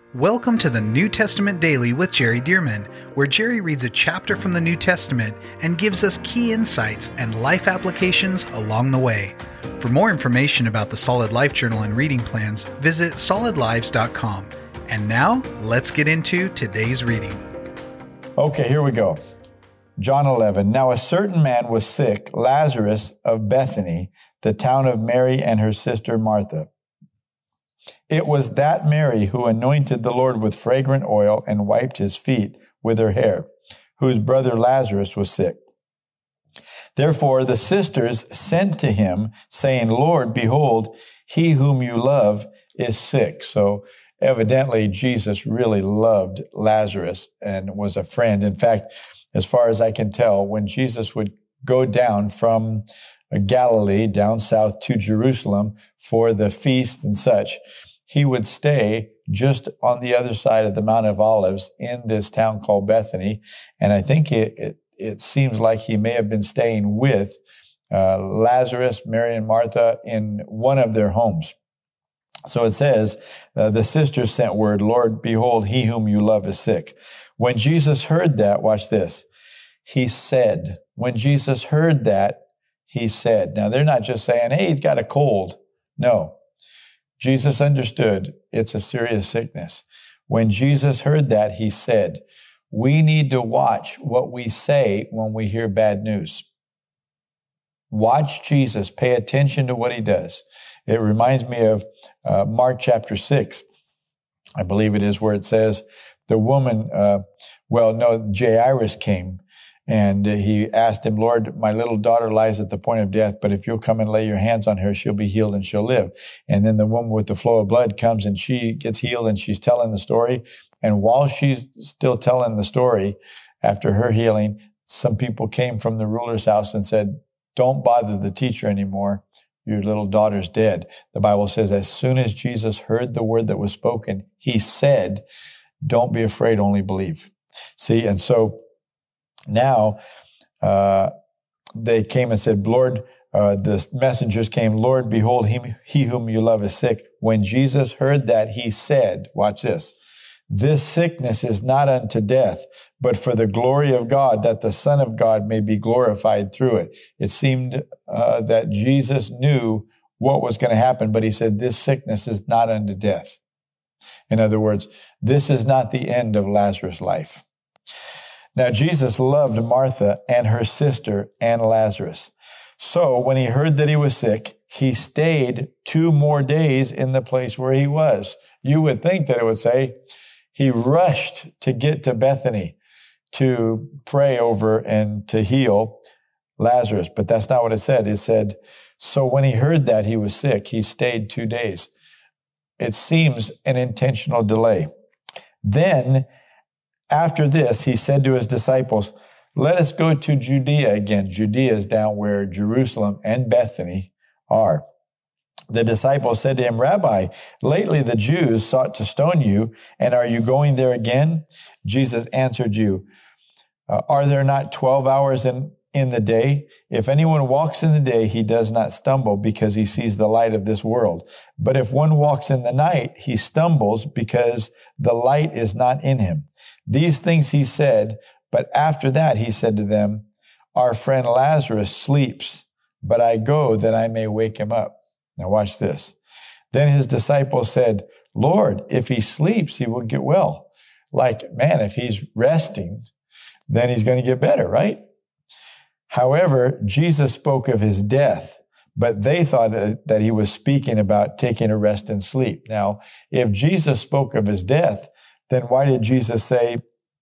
Welcome to the New Testament Daily with Jerry Dearman, where Jerry reads a chapter from the New Testament and gives us key insights and life applications along the way. For more information about the Solid Life Journal and reading plans, visit solidlives.com. And now, let's get into today's reading. Okay, here we go. John 11. Now a certain man was sick, Lazarus of Bethany, the town of Mary and her sister Martha. It was that Mary who anointed the Lord with fragrant oil and wiped his feet with her hair, whose brother Lazarus was sick. Therefore the sisters sent to him, saying, Lord, behold, he whom you love is sick. So evidently Jesus really loved Lazarus and was a friend. In fact, as far as I can tell, when Jesus would go down from Galilee down south to Jerusalem for the feast and such, he would stay just on the other side of the Mount of Olives in this town called Bethany. And I think it seems like he may have been staying with Lazarus, Mary, and Martha in one of their homes. So it says, the sisters sent word, Lord, behold, he whom you love is sick. When Jesus heard that, watch this, he said, when Jesus heard that, he said. Now, they're not just saying, hey, he's got a cold. No. Jesus understood it's a serious sickness. When Jesus heard that, he said, we need to watch what we say when we hear bad news. Watch Jesus. Pay attention to what he does. It reminds me of Mark chapter 6. I believe it is where it says the woman, Jairus came. And he asked him, Lord, my little daughter lies at the point of death, but if you'll come and lay your hands on her, she'll be healed and she'll live. And then the woman with the flow of blood comes and she gets healed and she's telling the story. And while she's still telling the story, after her healing, some people came from the ruler's house and said, don't bother the teacher anymore. Your little daughter's dead. The Bible says, as soon as Jesus heard the word that was spoken, he said, don't be afraid, only believe. See, and so now, they came and said, Lord, the messengers came, Lord, behold, he whom you love is sick. When Jesus heard that, he said, watch this sickness is not unto death, but for the glory of God, that the Son of God may be glorified through it. It seemed that Jesus knew what was going to happen, but he said, this sickness is not unto death. In other words, this is not the end of Lazarus' life. Now, Jesus loved Martha and her sister and Lazarus. So when he heard that he was sick, he stayed 2 more days in the place where he was. You would think that it would say he rushed to get to Bethany to pray over and to heal Lazarus. But that's not what it said. It said, so when he heard that he was sick, he stayed 2 days. It seems an intentional delay. Then, after this, he said to his disciples, let us go to Judea again. Judea is down where Jerusalem and Bethany are. The disciples said to him, Rabbi, lately the Jews sought to stone you, and are you going there again? Jesus answered you, are there not 12 hours in the day? If anyone walks in the day, he does not stumble because he sees the light of this world. But if one walks in the night, he stumbles because the light is not in him. These things he said, but after that he said to them, our friend Lazarus sleeps, but I go that I may wake him up. Now watch this. Then his disciples said, Lord, if he sleeps, he will get well. Like, man, if he's resting, then he's going to get better, right? However, Jesus spoke of his death, but they thought that he was speaking about taking a rest and sleep. Now, if Jesus spoke of his death, then why did Jesus say,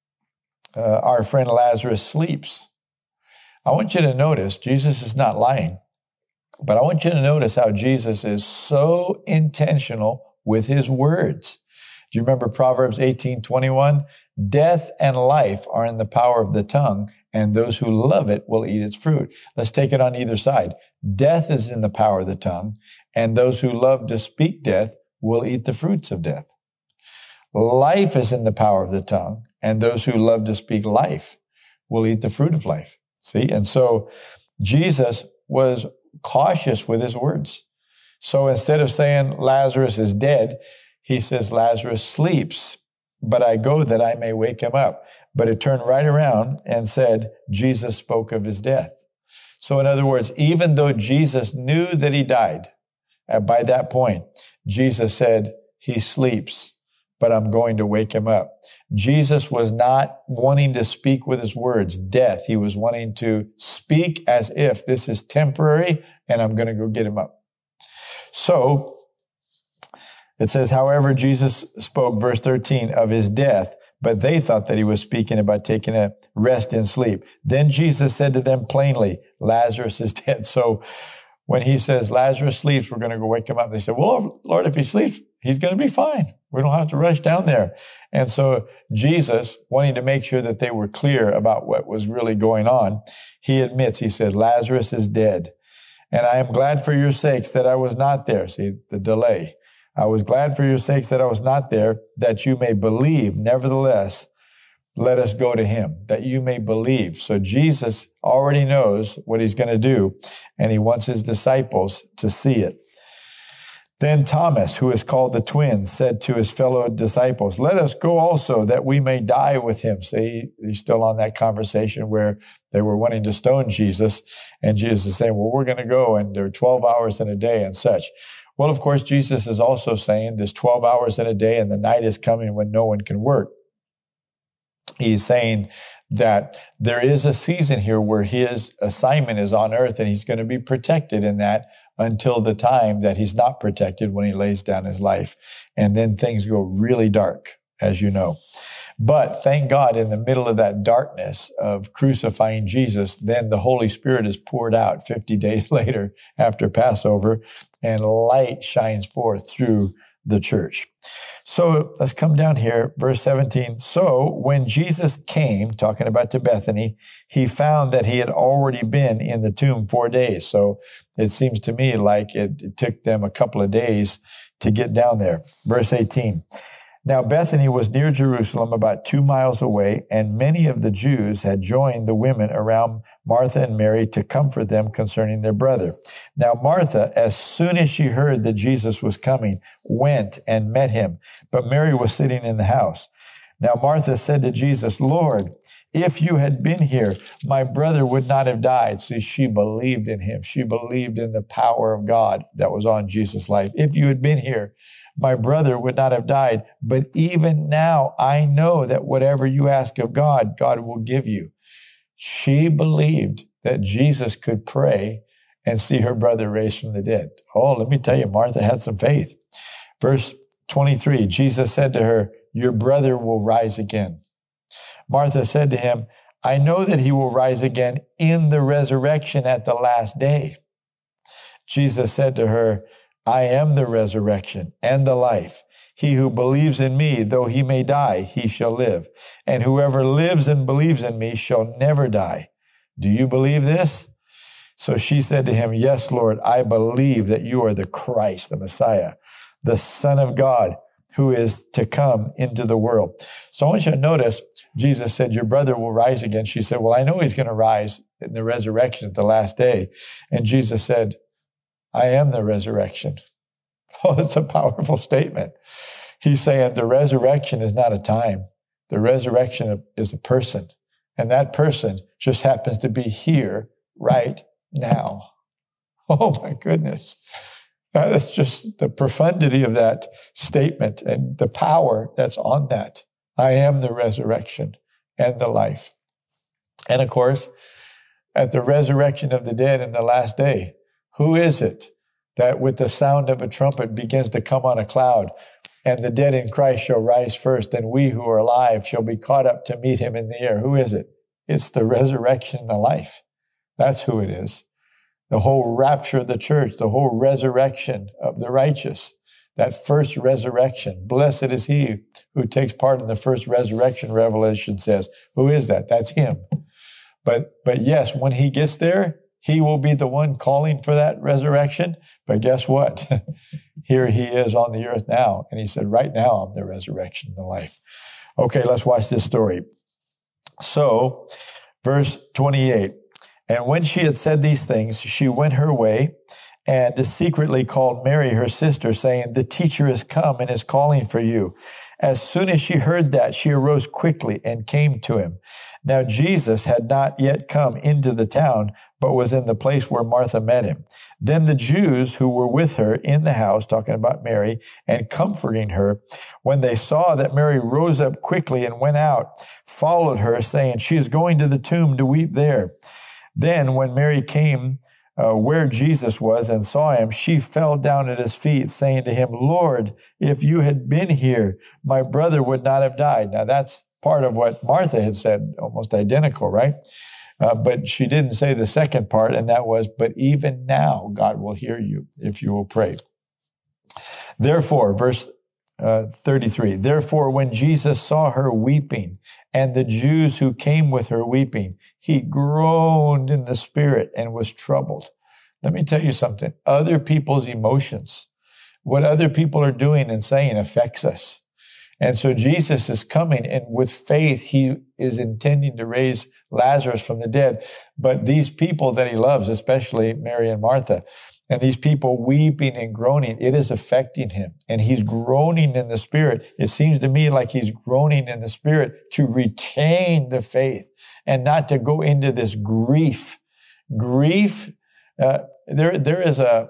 our friend Lazarus sleeps? I want you to notice, Jesus is not lying, but I want you to notice how Jesus is so intentional with his words. Do you remember Proverbs 18:21? Death and life are in the power of the tongue, and those who love it will eat its fruit. Let's take it on either side. Death is in the power of the tongue, and those who love to speak death will eat the fruits of death. Life is in the power of the tongue, and those who love to speak life will eat the fruit of life. See? And so Jesus was cautious with his words. So instead of saying Lazarus is dead, he says, Lazarus sleeps, but I go that I may wake him up. But it turned right around and said, Jesus spoke of his death. So in other words, even though Jesus knew that he died, by that point, Jesus said, he sleeps, but I'm going to wake him up. Jesus was not wanting to speak with his words, death. He was wanting to speak as if this is temporary and I'm going to go get him up. So it says, however, Jesus spoke, verse 13, of his death, but they thought that he was speaking about taking a rest in sleep. Then Jesus said to them plainly, Lazarus is dead. So when he says Lazarus sleeps, we're going to go wake him up. They said, well, Lord, if he sleeps, he's going to be fine. We don't have to rush down there. And so Jesus, wanting to make sure that they were clear about what was really going on, he admits, he said, Lazarus is dead. And I am glad for your sakes that I was not there. See, the delay. I was glad for your sakes that I was not there, that you may believe. Nevertheless, let us go to him, that you may believe. So Jesus already knows what he's going to do, and he wants his disciples to see it. Then Thomas, who is called the twin, said to his fellow disciples, let us go also, that we may die with him. See, he's still on that conversation where they were wanting to stone Jesus, and Jesus is saying, well, we're going to go, and there are 12 hours in a day and such. Well, of course, Jesus is also saying there's 12 hours in a day and the night is coming when no one can work. He's saying that there is a season here where his assignment is on earth and he's going to be protected in that until the time that he's not protected when he lays down his life. And then things go really dark, as you know. But thank God, in the middle of that darkness of crucifying Jesus, then the Holy Spirit is poured out 50 days later after Passover, and light shines forth through the church. So let's come down here, verse 17. So when Jesus came, talking about to Bethany, he found that he had already been in the tomb 4 days. So it seems to me like it took them a couple of days to get down there. Verse 18. Now Bethany was near Jerusalem, about 2 miles away, and many of the Jews had joined the women around Martha and Mary to comfort them concerning their brother. Now Martha, as soon as she heard that Jesus was coming, went and met him, but Mary was sitting in the house. Now Martha said to Jesus, Lord, if you had been here, my brother would not have died. See, she believed in him. She believed in the power of God that was on Jesus' life. If you had been here, my brother would not have died. But even now, I know that whatever you ask of God, God will give you. She believed that Jesus could pray and see her brother raised from the dead. Oh, let me tell you, Martha had some faith. Verse 23, Jesus said to her, your brother will rise again. Martha said to him, I know that he will rise again in the resurrection at the last day. Jesus said to her, I am the resurrection and the life. He who believes in me, though he may die, he shall live. And whoever lives and believes in me shall never die. Do you believe this? So she said to him, yes, Lord, I believe that you are the Christ, the Messiah, the Son of God, who is to come into the world. So I want you to notice, Jesus said, your brother will rise again. She said, well, I know he's going to rise in the resurrection at the last day. And Jesus said, I am the resurrection. Oh, that's a powerful statement. He's saying the resurrection is not a time. The resurrection is a person. And that person just happens to be here right now. Oh, my goodness. That's just the profundity of that statement and the power that's on that. I am the resurrection and the life. And of course, at the resurrection of the dead in the last day, who is it that with the sound of a trumpet begins to come on a cloud, and the dead in Christ shall rise first, and we who are alive shall be caught up to meet him in the air? Who is it? It's the resurrection and the life. That's who it is. The whole rapture of the church, the whole resurrection of the righteous, that first resurrection. Blessed is he who takes part in the first resurrection, Revelation says. Who is that? That's him. But yes, when he gets there, he will be the one calling for that resurrection. But guess what? Here he is on the earth now. And he said, right now, I'm the resurrection and the life. Okay, let's watch this story. So, verse 28. And when she had said these things, she went her way, and secretly called Mary, her sister, saying, "The teacher is come and is calling for you." As soon as she heard that, she arose quickly and came to him. Now Jesus had not yet come into the town, but was in the place where Martha met him. Then the Jews who were with her in the house, talking about Mary, and comforting her, when they saw that Mary rose up quickly and went out, followed her, saying, "She is going to the tomb to weep there." Then when Mary came where Jesus was and saw him, she fell down at his feet, saying to him, "Lord, if you had been here, my brother would not have died." Now that's part of what Martha had said, almost identical, right? But she didn't say the second part, and that was, "But even now God will hear you if you will pray." Therefore, verse 33, therefore when Jesus saw her weeping, and the Jews who came with her weeping, he groaned in the spirit and was troubled. Let me tell you something. Other people's emotions, what other people are doing and saying affects us. And so Jesus is coming, and with faith, he is intending to raise Lazarus from the dead. But these people that he loves, especially Mary and Martha, and these people weeping and groaning, it is affecting him. And he's groaning in the spirit. It seems to me like he's groaning in the spirit to retain the faith and not to go into this grief. Grief, there is a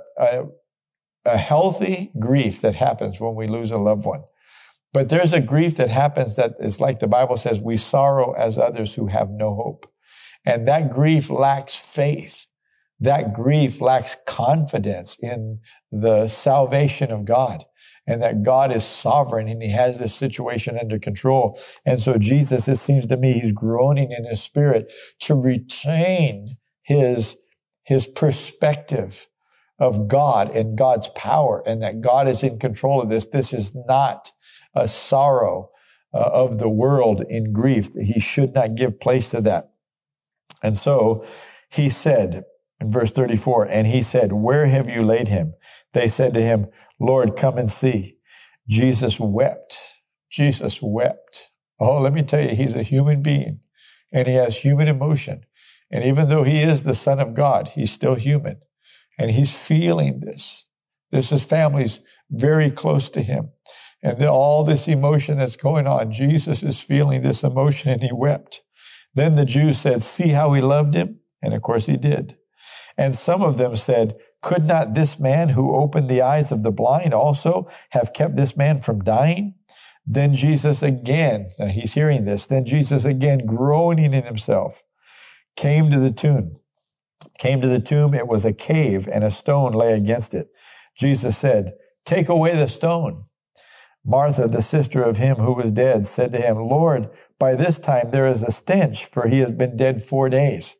healthy grief that happens when we lose a loved one. But there's a grief that happens that is like the Bible says, we sorrow as others who have no hope. And that grief lacks faith. That grief lacks confidence in the salvation of God and that God is sovereign and he has this situation under control. And so Jesus, it seems to me, he's groaning in his spirit to retain his perspective of God and God's power and that God is in control of this. This is not a sorrow of the world in grief. He should not give place to that. And so he said, in verse 34, and he said, "Where have you laid him?" They said to him, "Lord, come and see." Jesus wept. Jesus wept. Oh, let me tell you, he's a human being and he has human emotion. And even though he is the Son of God, he's still human and he's feeling this. His family's very close to him. And then all this emotion that's going on, Jesus is feeling this emotion and he wept. Then the Jews said, "See how he loved him?" And of course he did. And some of them said, "Could not this man who opened the eyes of the blind also have kept this man from dying?" Then Jesus again, now he's hearing this, then Jesus again, groaning in himself, came to the tomb. It was a cave and a stone lay against it. Jesus said, "Take away the stone." Martha, the sister of him who was dead, said to him, "Lord, by this time there is a stench, for he has been dead 4 days."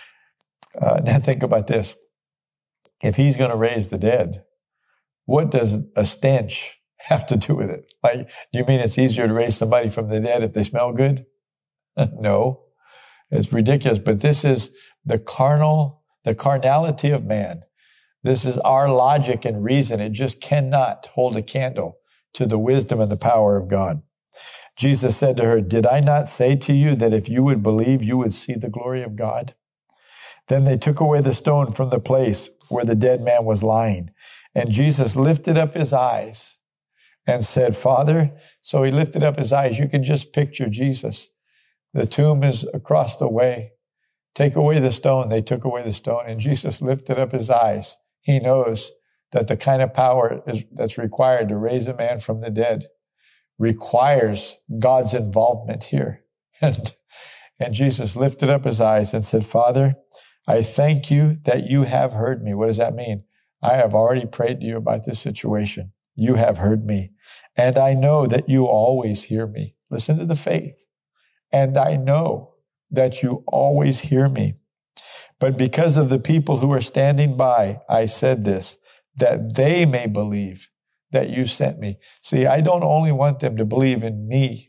Now think about this. If he's going to raise the dead, what does a stench have to do with it? Like, do you mean it's easier to raise somebody from the dead if they smell good? No, it's ridiculous. But this is the carnality of man. This is our logic and reason. It just cannot hold a candle to the wisdom and the power of God. Jesus said to her, "Did I not say to you that if you would believe, you would see the glory of God?" Then they took away the stone from the place where the dead man was lying. And Jesus lifted up his eyes and said, "Father," so he lifted up his eyes. You can just picture Jesus. The tomb is across the way. Take away the stone. They took away the stone. And Jesus lifted up his eyes. He knows that the kind of power that's required to raise a man from the dead requires God's involvement here. And Jesus lifted up his eyes and said, "Father, I thank you that you have heard me." What does that mean? I have already prayed to you about this situation. You have heard me. And I know that you always hear me. Listen to the faith. And I know that you always hear me. But because of the people who are standing by, I said this, that they may believe that you sent me. See, I don't only want them to believe in me.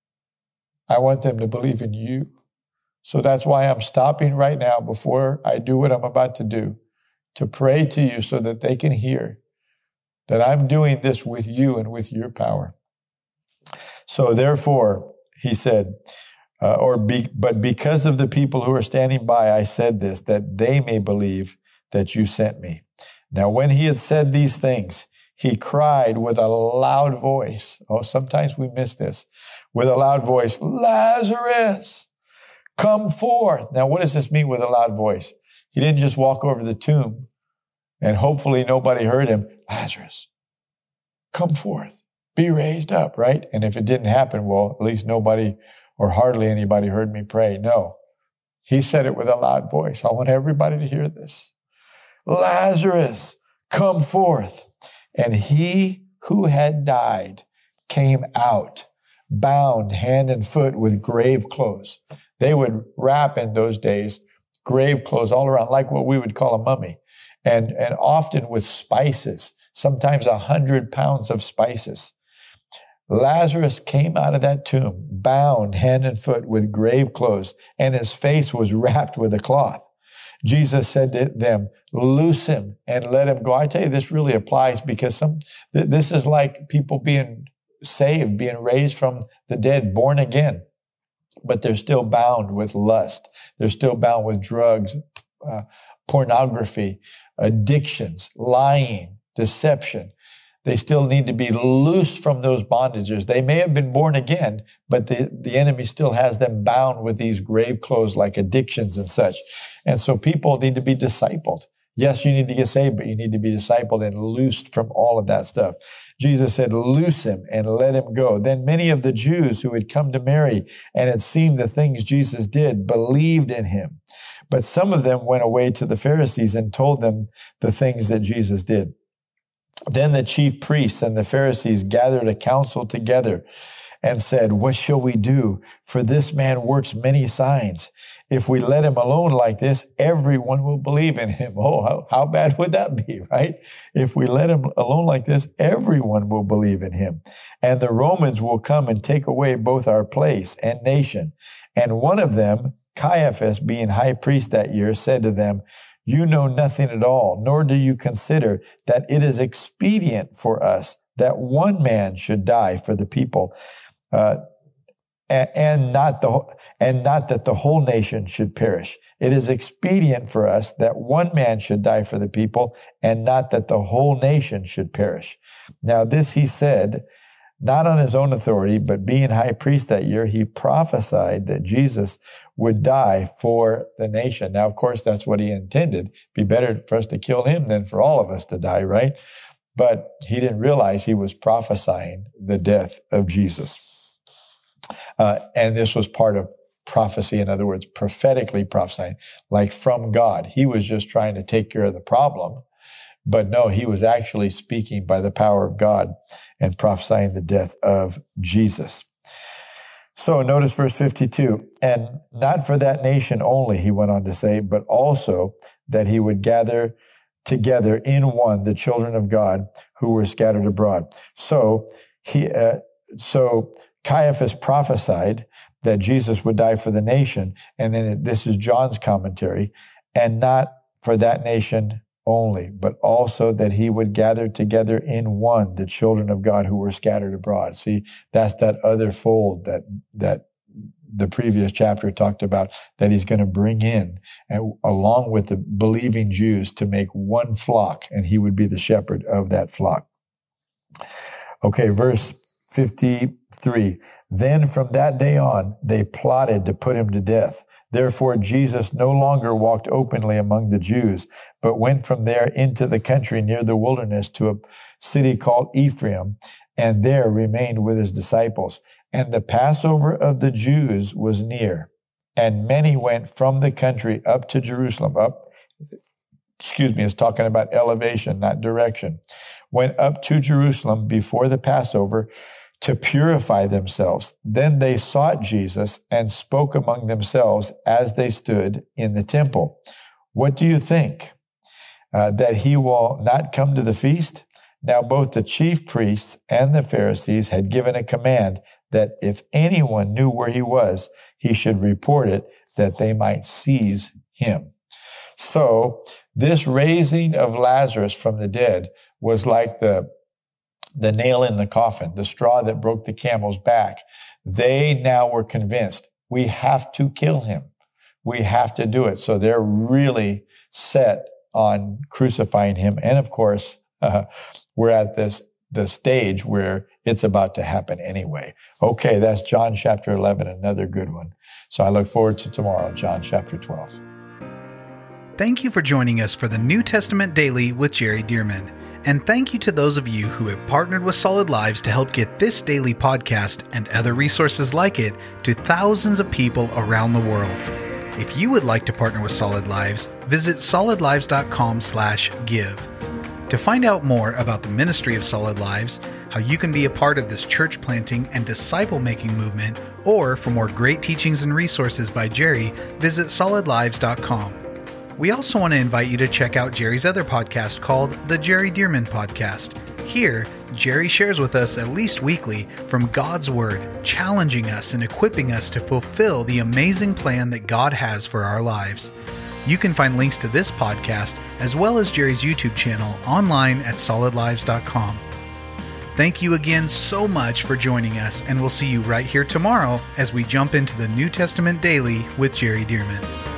I want them to believe in you. So that's why I'm stopping right now before I do what I'm about to do, to pray to you so that they can hear that I'm doing this with you and with your power. So therefore, he said, but because of the people who are standing by, I said this, that they may believe that you sent me. Now, when he had said these things, he cried with a loud voice. Oh, sometimes we miss this. With a loud voice, Lazarus, come forth. Now, what does this mean with a loud voice? He didn't just walk over the tomb and hopefully nobody heard him. Lazarus, come forth, be raised up, right? And if it didn't happen, well, at least nobody or hardly anybody heard me pray. No, he said it with a loud voice. I want everybody to hear this. Lazarus, come forth. And he who had died came out, bound hand and foot with grave clothes. They would wrap in those days grave clothes all around, like what we would call a mummy, and often with spices, sometimes 100 pounds of spices. Lazarus came out of that tomb, bound hand and foot with grave clothes, and his face was wrapped with a cloth. Jesus said to them, loose him and let him go. I tell you, this really applies because this is like people being saved, being raised from the dead, born again, but they're still bound with lust. They're still bound with drugs, pornography, addictions, lying, deception. They still need to be loosed from those bondages. They may have been born again, but the enemy still has them bound with these grave clothes like addictions and such. And so people need to be discipled. Yes, you need to get saved, but you need to be discipled and loosed from all of that stuff. Jesus said, loose him and let him go. Then many of the Jews who had come to Mary and had seen the things Jesus did believed in him. But some of them went away to the Pharisees and told them the things that Jesus did. Then the chief priests and the Pharisees gathered a council together and said, what shall we do? For this man works many signs. If we let him alone like this, everyone will believe in him. Oh, how bad would that be, right? If we let him alone like this, everyone will believe in him. And the Romans will come and take away both our place and nation. And one of them, Caiaphas, being high priest that year, said to them, you know nothing at all, nor do you consider that it is expedient for us that one man should die for the people, and not that the whole nation should perish. It is expedient for us that one man should die for the people, and not that the whole nation should perish. Now this he said, not on his own authority, but being high priest that year, he prophesied that Jesus would die for the nation. Now, of course, that's what he intended. It'd be better for us to kill him than for all of us to die, right? But he didn't realize he was prophesying the death of Jesus. And this was part of prophecy. In other words, prophetically prophesying, like from God. He was just trying to take care of the problem. But no, he was actually speaking by the power of God and prophesying the death of Jesus. So notice verse 52, and not for that nation only, he went on to say, but also that he would gather together in one the children of God who were scattered abroad. So Caiaphas prophesied that Jesus would die for the nation, and then this is John's commentary, and not for that nation only, but also that he would gather together in one the children of God who were scattered abroad. See, that's that other fold that the previous chapter talked about, that he's going to bring in, and along with the believing Jews, to make one flock, and he would be the shepherd of that flock. Okay, verse 53. Then from that day on, they plotted to put him to death. Therefore, Jesus no longer walked openly among the Jews, but went from there into the country near the wilderness to a city called Ephraim, and there remained with his disciples. And the Passover of the Jews was near, and many went from the country up to Jerusalem. It's talking about elevation, not direction. Went up to Jerusalem before the Passover to purify themselves. Then they sought Jesus and spoke among themselves as they stood in the temple. What do you think? That he will not come to the feast? Now both the chief priests and the Pharisees had given a command that if anyone knew where he was, he should report it, that they might seize him. So this raising of Lazarus from the dead was like the nail in the coffin, the straw that broke the camel's back. They now were convinced, we have to kill him. We have to do it. So they're really set on crucifying him. And of course, we're at the stage where it's about to happen anyway. Okay, that's John chapter 11, another good one. So I look forward to tomorrow, John chapter 12. Thank you for joining us for the New Testament Daily with Jerry Dirmann. And thank you to those of you who have partnered with Solid Lives to help get this daily podcast and other resources like it to thousands of people around the world. If you would like to partner with Solid Lives, visit solidlives.com/give. To find out more about the ministry of Solid Lives, how you can be a part of this church planting and disciple-making movement, or for more great teachings and resources by Jerry, visit solidlives.com. We also want to invite you to check out Jerry's other podcast called The Jerry Dirmann Podcast. Here, Jerry shares with us at least weekly from God's Word, challenging us and equipping us to fulfill the amazing plan that God has for our lives. You can find links to this podcast as well as Jerry's YouTube channel online at solidlives.com. Thank you again so much for joining us, and we'll see you right here tomorrow as we jump into the New Testament Daily with Jerry Dirmann.